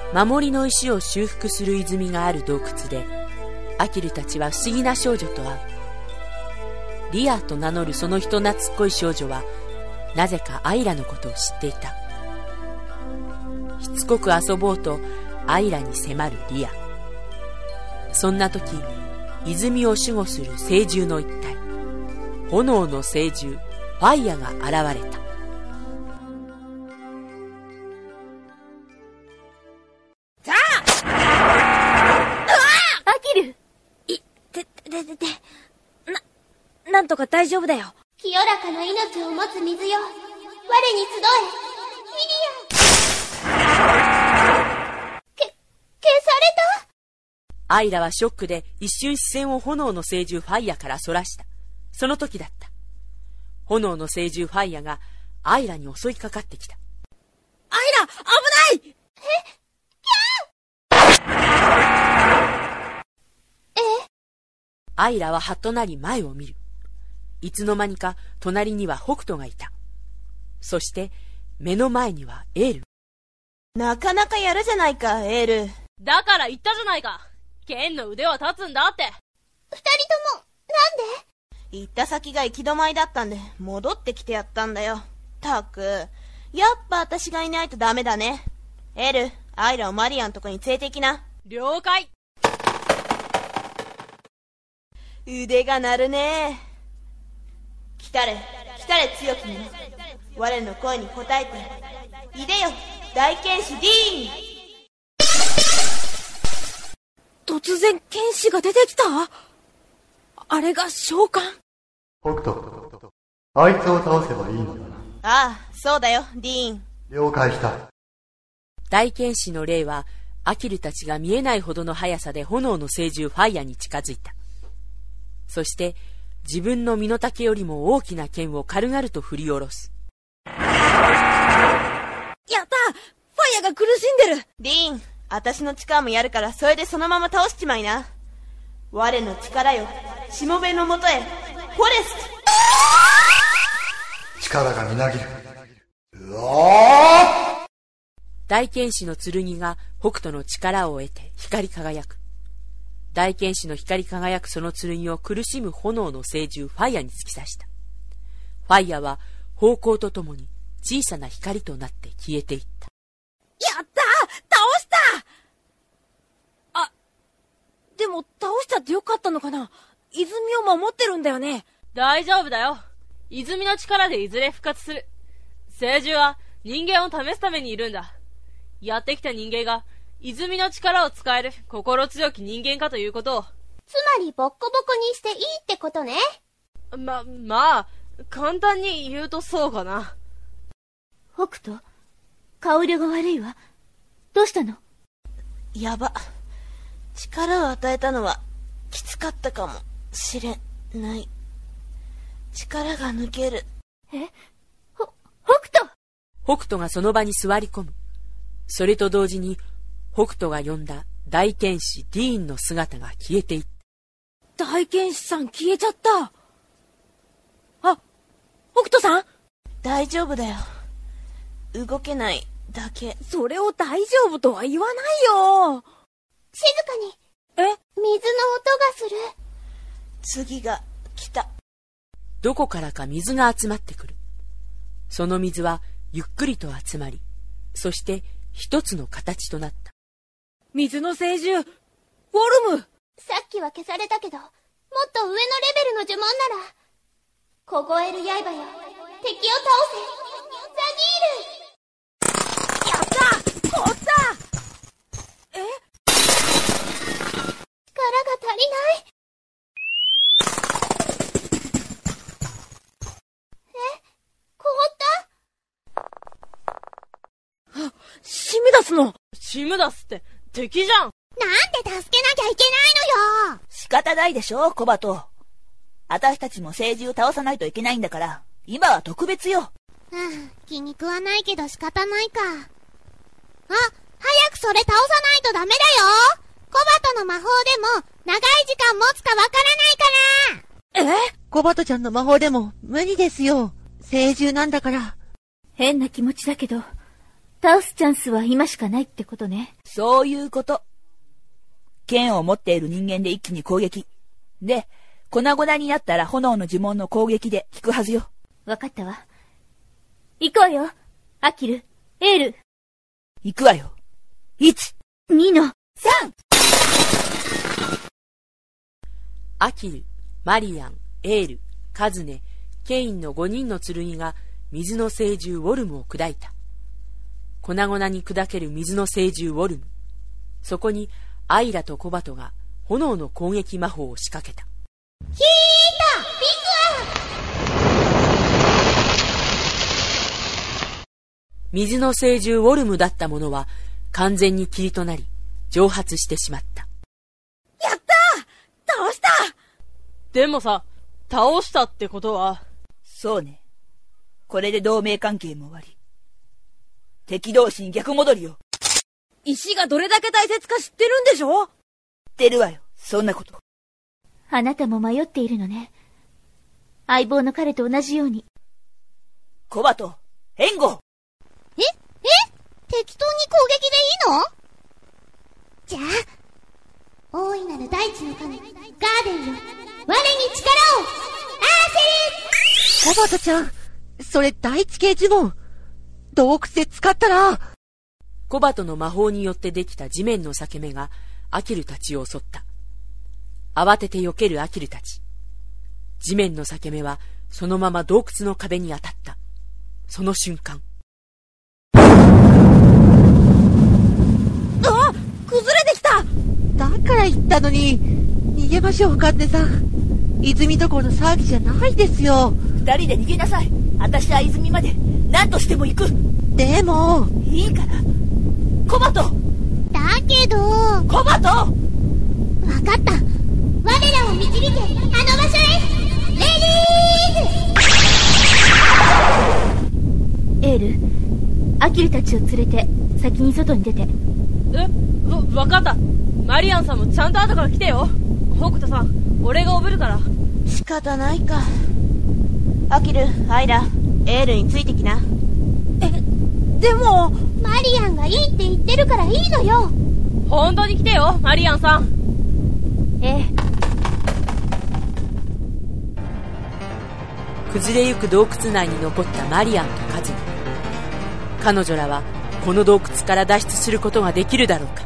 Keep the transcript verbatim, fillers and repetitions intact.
守りの石を修復する泉がある洞窟で、アキルたちは不思議な少女と会う。リアと名乗るその人懐っこい少女は、なぜかアイラのことを知っていた。しつこく遊ぼうとアイラに迫るリア。そんな時、泉を守護する聖獣の一体、炎の聖獣ファイヤが現れた。 さあ、アキル、いててててななんとか大丈夫だよ。 清らかな命を持つ水よ、我に集え、ミリアン。け消された。 アイラはショックで一瞬視線を炎の聖獣ファイヤからそらした。その時だった。炎の聖獣ファイヤがアイラに襲いかかってきた。 アイラ、危ない！ え、キャー！え？ アイラははっとなり前を見る。いつの間にか隣には北斗がいた。そして目の前にはエール。 なかなかやるじゃないか、エール。 だから言ったじゃないか。剣の腕は立つんだって。 二人とも、なんで？ 行った先が行き止まりだったんで、戻ってきてやったんだよ。たく、やっぱ私がいないとダメだね。エル、アイラをマリアンとこに連れて行きな。 了解。 腕が鳴るね。来たれ、来たれ強き者。我の声に応えて。いでよ、大剣士ディーン。 突然剣士が出てきた？あれが召喚？ 北斗、あいつを倒せばいいのだな。 ああ、そうだよ、ディーン。 了解した。 大剣士の霊はアキルたちが見えないほどの速さで炎の聖獣ファイヤに近づいた。そして自分の身の丈よりも大きな剣を軽々と振り下ろす。 やった！ファイヤが苦しんでる！ ディーン、私の力もやるからそれでそのまま倒しちまいな。我の力よ、しもべのもとへ、フォレスト。 力がみなぎる。うおー！ 大剣士の剣が北斗の力を得て光り輝く。大剣士の光り輝くその剣を苦しむ炎の聖獣ファイヤに突き刺した。ファイヤは方向とともに小さな光となって消えていった。 やった！倒した！あ、でも倒しちゃってよかったのかな？泉を守ってるんだよね。 大丈夫だよ。泉の力でいずれ復活する。聖獣は人間を試すためにいるんだ。やってきた人間が泉の力を使える心強き人間かということを。 つまりボッコボコにしていいってことね。 ま、まあ、簡単に言うとそうかな。 北斗、顔色が悪いわ。どうしたの？ やば。力を与えたのはきつかったかもしれない。力が抜ける。 え？ほ、北斗！ 北斗がその場に座り込む。それと同時に北斗が呼んだ大剣士ディーンの姿が消えていった。 大剣士さん消えちゃった。あ、北斗さん？ 大丈夫だよ。動けないだけ。 それを大丈夫とは言わないよ。 静かに。 え？ 水の音がする。 次が来た。 どこからか水が集まってくる。その水はゆっくりと集まり、そして一つの形となった。 水の聖獣、ウォルム！ さっきは消されたけど、もっと上のレベルの呪文なら。凍える刃よ、敵を倒せ、ザギール！ やった！凍った！え？ 力が足りない。え？凍った？ あ、シムダスの。 シムダスって敵じゃん。 なんで助けなきゃいけないのよ。 仕方ないでしょ、コバト。私たちも聖獣を倒さないといけないんだから、今は特別よ。 うん、気に食わないけど仕方ないか。あ、早くそれ倒さないとダメだよ。コバトの魔法でも長い時間持つかわからないから。 え？ コバトちゃんの魔法でも無理ですよ。聖獣なんだから。 変な気持ちだけど、 倒すチャンスは今しかないってことね。 そういうこと。剣を持っている人間で一気に攻撃。で、粉々になったら炎の呪文の攻撃で効くはずよ。 わかったわ。行こうよ。アキル、エール。 行くわよ。いち、 にの、 さん。 アキル、マリアン、エール、カズネ、ケインのごにんの剣が水の聖獣ウォルムを砕いた。粉々に砕ける水の聖獣ウォルム。そこにアイラとコバトが炎の攻撃魔法を仕掛けた。 ヒータ！ビ水の聖獣ウォルムだったものは完全に霧となり蒸発してしまった。 やったー！倒した！ でもさ、倒したってことは。 そうね。これで同盟関係も終わり。敵同士に逆戻りよ。 石がどれだけ大切か知ってるんでしょ？ 知ってるわよ、そんなこと。 あなたも迷っているのね。相棒の彼と同じように。 コバト、援護！ ええ適当に攻撃でいいの？じゃあ、大いなる大地の神、ガーデンよ、我に力を合わせる！ コバトちゃん、それ第一系呪文。洞窟で使ったら。 コバトの魔法によってできた地面の裂け目がアキルたちを襲った。慌てて避けるアキルたち。地面の裂け目はそのまま洞窟の壁に当たった。その瞬間。 あ！崩れてきた！だから言ったのに。逃げましょう、カンネさん。泉どころの騒ぎじゃないですよ。 二人で逃げなさい。私は泉まで何としても行く。 でも。 いいから。コバト！ だけど。 コバト！ わかった。我らを導け、あの場所へ。レディー！ エール、アキルたちを連れて先に外に出て。 え、わ、わかった。マリアンさんもちゃんと後から来てよ。北斗さん、俺がおぶるから。 仕方ないか。アキル、アイラ、エールについてきな。 え、でも。 マリアンがいいって言ってるからいいのよ。 本当に来てよ、マリアンさん。 ええ。 崩れゆく洞窟内に残ったマリアンとカズネ。彼女らはこの洞窟から脱出することができるだろうか。